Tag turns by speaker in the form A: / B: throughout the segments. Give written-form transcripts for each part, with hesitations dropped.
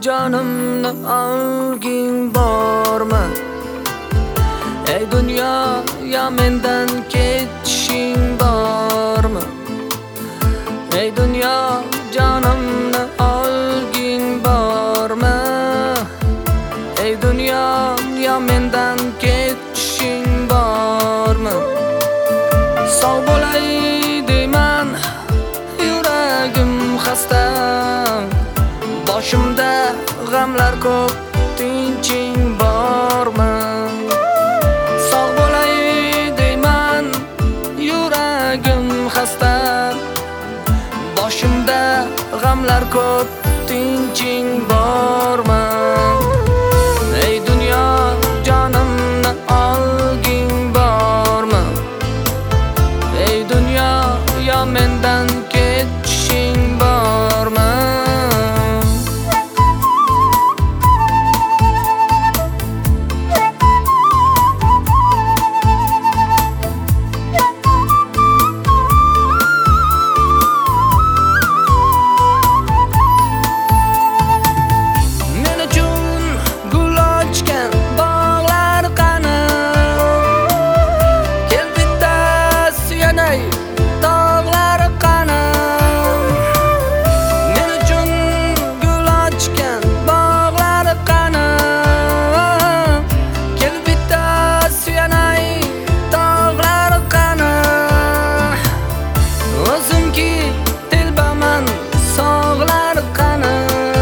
A: Canımni olging bormi? Ey dunyo, ya mendan ketishing bormi? Ey dunyo, canımni olging bormi? Ey dunyo, ya mendan ketishing bormi? Sog' bo'lay deyman, yuragim xasta. Boshimda g'amlar ko'p, tinching bormi? Sog' bo'lay deyman, yuragim xasta. Boshimda g'amlar ko'p, tinching bormi? Ey dunyo, jonimni olging bormi? Ey dunyo, yo mendan ketishing bormi? Dağlar qani, men uchun gul ochgan bog'lar qani. Kel bitta suyanay, dog'lar qani. O'zimki telbaman, sog'lar qani.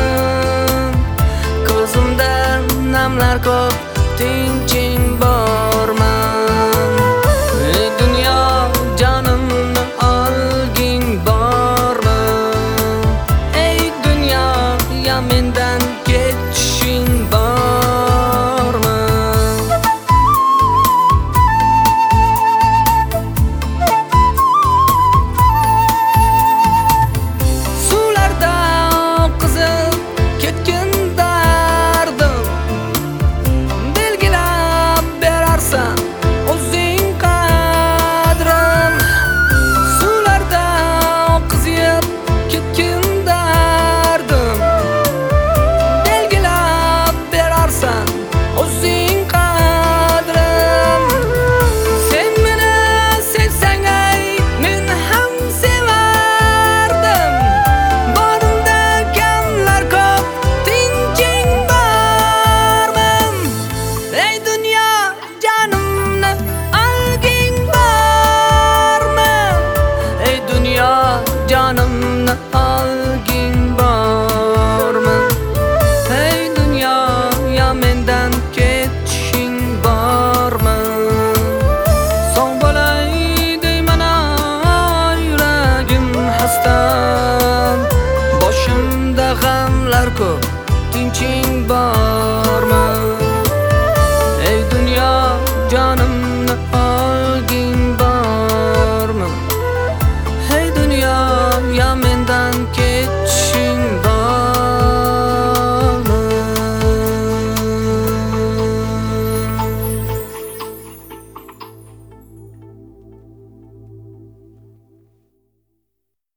A: Ko'zimda namlar ko'p, tinching bormi? Ey dunyo, canımni olging bormi? Ey dunyo, ya mendan ketishing bormi? Suvlarda oqizib ketgan dardim, belgilab berarsan o'zing qadrim. Suvlarda oqizib ketgan dardim, belgilab berarsan o'zing qadrim. Sen meni sevsang, ay men ham sevardim. Bonimda kamlar ko'p, tinching bormi? Ey dunyo, jonimni olging bormi? Ey dunyo, jonim